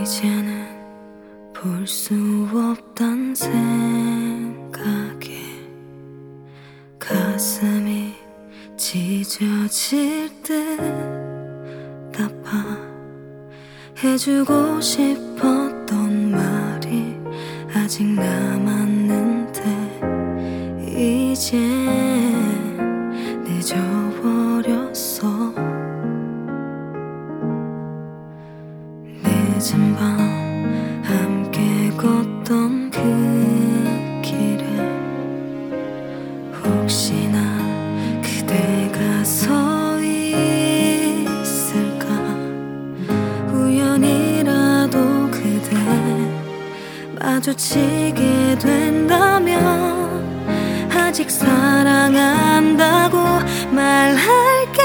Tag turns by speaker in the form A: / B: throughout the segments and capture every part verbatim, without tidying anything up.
A: 이제는 볼 수 없단 생각에 가슴이 찢어질 듯 아파. 해주고 싶었던 말이 아직 남았는데 이제 늦어버렸어. 늦은 밤 함께 걷던 그 길에 혹시나 그대가 서 있을까. 우연이라도 그대 마주치게 된다면 아직 사랑한다고 말할게.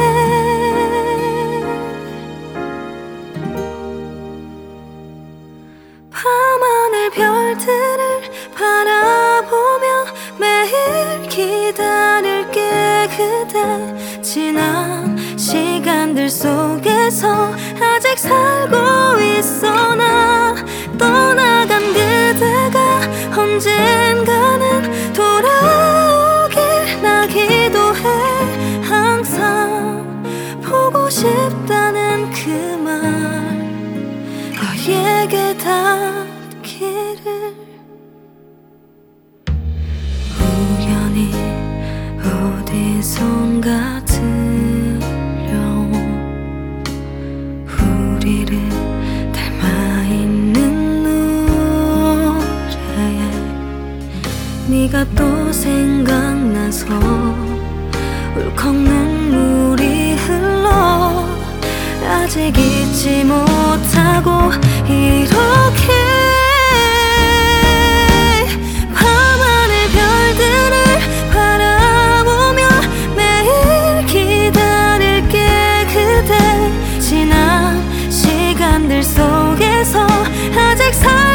A: 밤하늘 별들을 바라보며 매일 기다릴게. 그대 지난 시간들 속에서 아직 살고 있어. 나 떠나간 그대가 언젠가는 돌아오길 나 기도해. 항상 보고 싶다는 그 말 너에게 닿기를. 우연히 어디선가 들려온 우리를 닮아있는 노래에 네가 또 생각나서 울컥 눈물이 흘러. 아직 잊지 못하고 이렇게 밤하늘 별들을 바라보며 매일 기다릴게. 그대 지난 시간들 속에서 아직 사